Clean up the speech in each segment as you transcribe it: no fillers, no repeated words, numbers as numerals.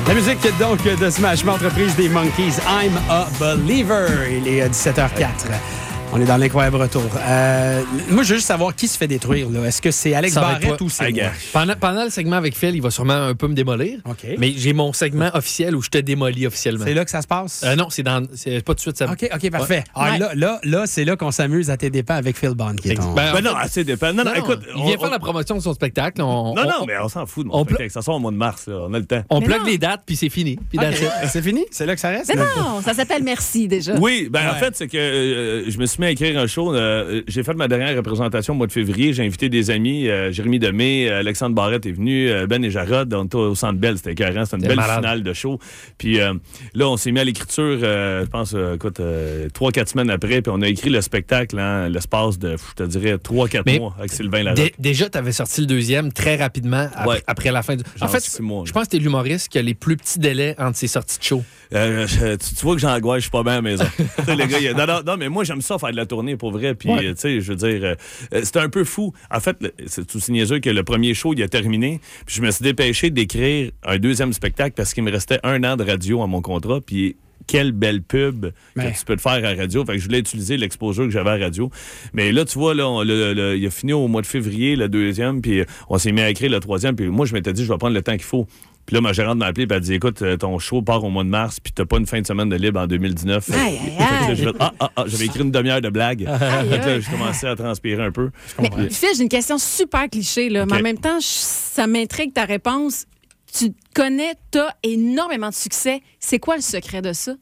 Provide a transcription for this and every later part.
La musique donc de Smash, entreprise des Monkees, I'm a Believer. Il est 17h04. On est dans l'incroyable retour. Moi, je veux juste savoir qui se fait détruire. Là. Est-ce que c'est Alex Barrette ou c'est moi? Pendant le segment avec Phil, il va sûrement un peu me démolir. Okay. Mais j'ai mon segment officiel où je te démolis officiellement. C'est là que ça se passe? Non, c'est pas tout de suite. Ça... OK, parfait. Ouais. Là, c'est là qu'on s'amuse à tes dépens avec Phil Bond. Qui est ton... non, assez dépend. Non, écoute. Il vient faire la promotion de son spectacle. Mais on s'en fout de mon spectacle. Ça sort au mois de mars. Là. On a le temps. On plug les dates, puis c'est fini. Puis c'est fini? C'est là que ça reste? Mais non, ça s'appelle Merci déjà. Oui, en fait, c'est que je me suis mis à écrire un show. J'ai fait ma dernière représentation au mois de février. J'ai invité des amis. Jérémy Demé, Alexandre Barrette est venu, Ben et Jarod. On était au Centre Bell. C'était écœurant. C'était une belle finale de show. Puis là, on s'est mis à l'écriture, je pense, 3-4 semaines après. Puis on a écrit le spectacle en l'espace de, je te dirais, 3-4 mois avec Sylvain Larocque. Déjà, tu avais sorti le deuxième très rapidement après la fin. En fait, 6 mois, je pense que t'es l'humoriste qui a les plus petits délais entre ses sorties de show. Tu vois que j'angoisse, je suis pas bien à la maison. Les gars, non, mais moi, j'aime ça faire de la tournée pour vrai. Puis, tu sais, je veux dire, c'était un peu fou. En fait, c'est tout aussi niaiseux que le premier show, il a terminé. Puis, je me suis dépêché d'écrire un deuxième spectacle parce qu'il me restait 1 an de radio à mon contrat. Puis, quelle belle pub que tu peux te faire à radio. Fait que je voulais utiliser l'exposure que j'avais à radio. Mais là, tu vois, là, il a fini au mois de février, le deuxième, puis on s'est mis à écrire le troisième. Puis moi, je m'étais dit, je vais prendre le temps qu'il faut. Puis là, ma gérante m'a appelé et elle a dit, écoute, ton show part au mois de mars, puis t'as pas une fin de semaine de libre en 2019. J'avais écrit une demi-heure de blague. Là, j'ai commencé à transpirer un peu. Mais Phil, j'ai une question super cliché, là, mais en même temps, ça m'intrigue ta réponse. Tu te connais, t'as énormément de succès. C'est quoi le secret de ça?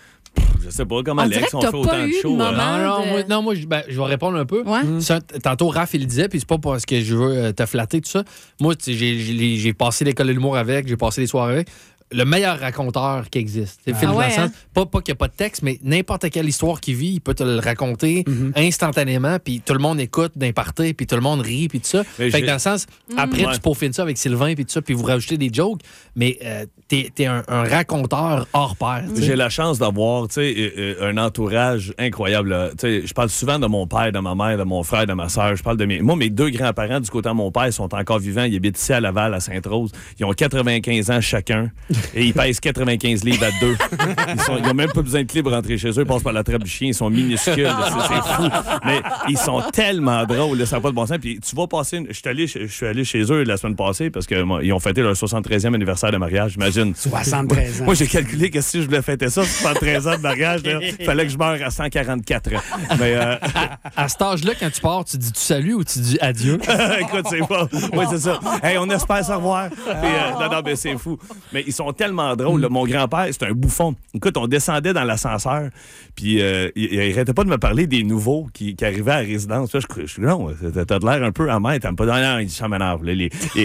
Je sais pas comment Alex on fait autant de shows. Moi, je vais répondre un peu. Ouais. Tantôt, Raph, il le disait, puis c'est pas parce que je veux te flatter, tout ça. Moi, j'ai passé l'école de l'humour avec, j'ai passé les soirées avec. Le meilleur raconteur qui existe. C'est Phil Vincent. Pas qu'il n'y a pas de texte, mais n'importe quelle histoire qu'il vit, il peut te le raconter instantanément, puis tout le monde écoute d'un party, puis tout le monde rit, puis tout ça. Fait que dans le sens, après, tu peaufines ça avec Sylvain, puis tout ça, puis vous rajoutez des jokes, mais t'es un raconteur hors pair. T'sais. J'ai la chance d'avoir un entourage incroyable. Je parle souvent de mon père, de ma mère, de mon frère, de ma soeur. Je parle de mes... Moi, mes 2 grands-parents du côté de mon père sont encore vivants. Ils habitent ici à Laval, à Sainte-Rose. Ils ont 95 ans chacun. Et ils pèsent 95 livres à 2. Ils n'ont même pas besoin de clé pour rentrer chez eux. Ils passent par la trappe du chien. Ils sont minuscules. C'est fou. Mais ils sont tellement drôles. Là, ça n'a pas de bon sens. Puis tu vas passer... Je suis allé chez eux la semaine passée parce qu'ils ont fêté leur 73e anniversaire de mariage. J'imagine. 73 ans. Moi, j'ai calculé que si je voulais fêter ça, 73 ans de mariage, il fallait que je meure à 144 ans. Mais, à cet âge-là, quand tu pars, tu dis tu salut ou tu dis adieu? Écoute, c'est pas... Oui, c'est ça. Hey, on espère se revoir. Puis, non, mais c'est fou. Mais ils sont tellement drôles. Là. Mon grand-père, c'est un bouffon. Écoute, on descendait dans l'ascenseur, puis il arrêtait pas de me parler des nouveaux qui arrivaient à la résidence. Là, je dis, non, t'as de l'air un peu amer, t'aimes pas. Non, il dit, ça m'énerve. Il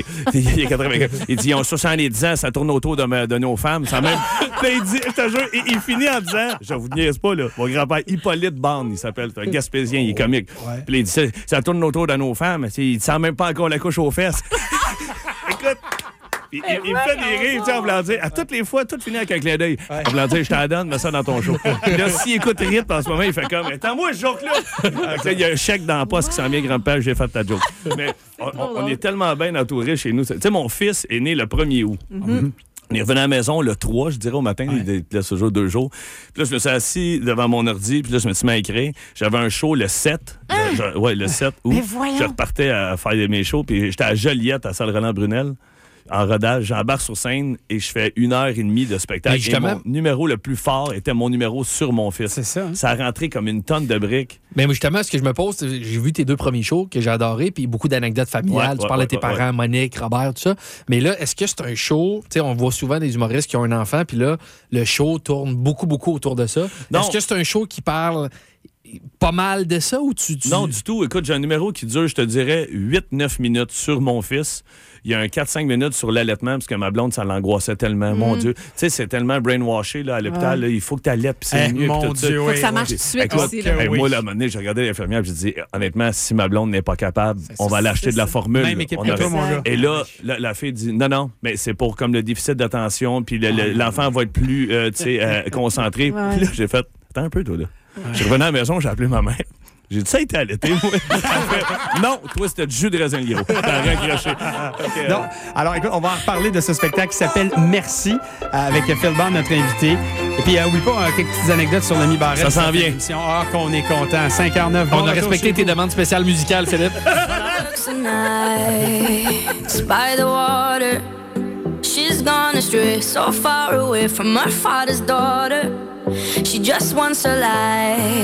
dit, ils ont 70 ans, ça tourne autour de nos femmes. Ça même... Là, il dit, je te jure, il finit en disant, je vous niaise pas, là, mon grand-père, Hippolyte Bande, il s'appelle, c'est un Gaspésien, il est comique. Ouais. Puis là, il dit, ça tourne autour de nos femmes. Il sent même pas encore la couche aux fesses. Écoute, il me fait des rires, tu sais, en voulant dire, à toutes les fois, tout finit avec un clin d'œil. En voulant dire, je t'en donne, mets ça dans ton show. Puis là, s'il écoute Rip en ce moment, il fait comme, attends-moi ce joke-là. Il y a un chèque dans la poste qui s'en vient, grand-père, j'ai fait ta joke. Mais on est tellement bien entourés chez nous. Tu sais, mon fils est né le 1er août. On est revenu à la maison le 3, je dirais, au matin. Il laisse toujours 2 jours. Puis là, je me suis assis devant mon ordi. Puis là, je me suis mis à écrire. J'avais un show le 7. Le 7 août. Je repartais à faire mes shows. Puis j'étais à Joliette, à salle Roland-Brunel. En rodage, j'embarque sur scène et je fais 1h30 de spectacle. Et mon numéro le plus fort était mon numéro sur mon fils. C'est ça. Ça a rentré comme une tonne de briques. Mais justement, ce que je me pose, j'ai vu tes 2 premiers shows que j'ai adorés, puis beaucoup d'anecdotes familiales. Tu parles de tes parents, Monique, Robert, tout ça. Mais là, est-ce que c'est un show, tu sais, on voit souvent des humoristes qui ont un enfant, puis là, le show tourne beaucoup autour de ça. Non. Est-ce que c'est un show qui parle pas mal de ça ou tu... Non, du tout. Écoute, j'ai un numéro qui dure, je te dirais, 8-9 minutes sur mon fils. Il y a un 4-5 minutes sur l'allaitement, parce que ma blonde, ça l'angoissait tellement. Mon Dieu. Tu sais, c'est tellement brainwashé là, à l'hôpital. Là, il faut que tu allaites, puis c'est mieux. Mon Dieu, faut que ça marche tout de suite aussi. Moi, là, à un moment donné, j'ai regardé l'infirmière et j'ai dit, honnêtement, si ma blonde n'est pas capable, on va l'acheter de la formule. Même équipe que toi, mon gars. Et là, la fille dit, non, mais c'est pour comme le déficit d'attention, puis l'enfant va être plus concentré. Puis là, j'ai fait, attends un peu, toi, là. Je suis revenu à la maison, j'ai appelé ma mère. J'ai dit, ça a été allaité, moi. Non, toi, c'était du jus de raisin Liro. T'as raccroché. Okay. Non. Alors, écoute, on va en reparler de ce spectacle qui s'appelle Merci, avec Phil Bond, notre invité. Et puis, oublie pas quelques petites anecdotes sur l'ami Barrette. Ça s'en vient. Ah, qu'on est content. 5h09. On a respecté tes demandes spéciales musicales, Philippe. By the water, she's gone astray, so far away from her father's daughter. She just wants her life.